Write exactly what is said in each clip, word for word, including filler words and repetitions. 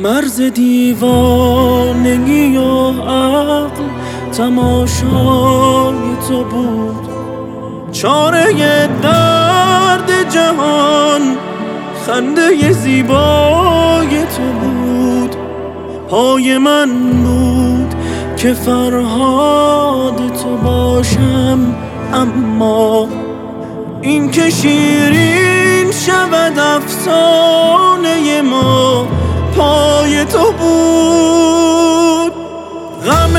مرز دیوانگی و عقل تماشای تو بود، چاره درد جهان خنده زیبای تو بود. پای من بود که فرهاد تو باشم، اما این که شیرین شود افسانه ما پای تو بود. غم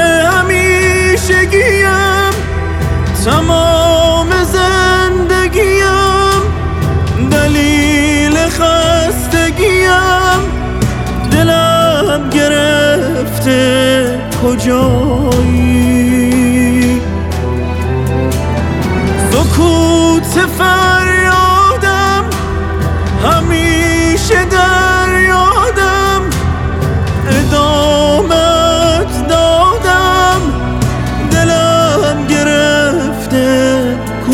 همیشگیم تمام زندگیم، دلیل خستگیم دلم گرفته کجایی. سکوت فریادم همیشه در یادم، ادامت دادم دلم گرفته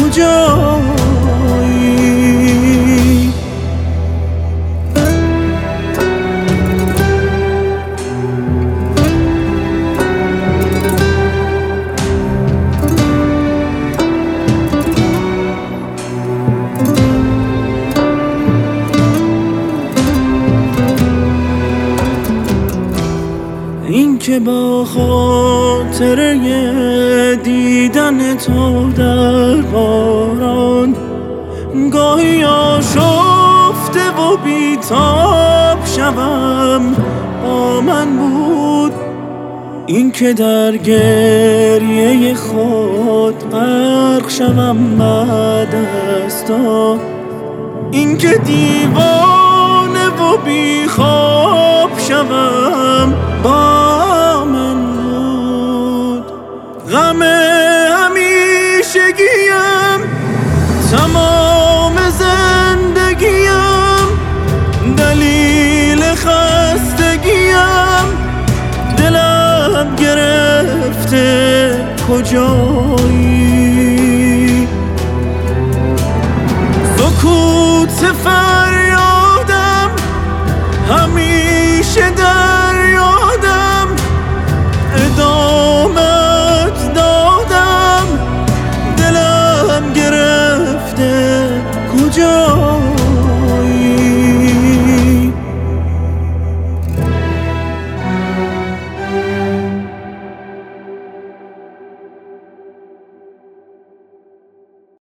کجایی. این که با خاطره دیدن تو در باران گاهی آشفته و بیتاب شوم با من بود. این که در گریه خود غرق شوم بعد از تو، این که دیوانه و بیخواب شوم با من بود. غم همیشگیم تمام زندگیم، دلیل خستگیم دلم گرفته کجایی. سکوت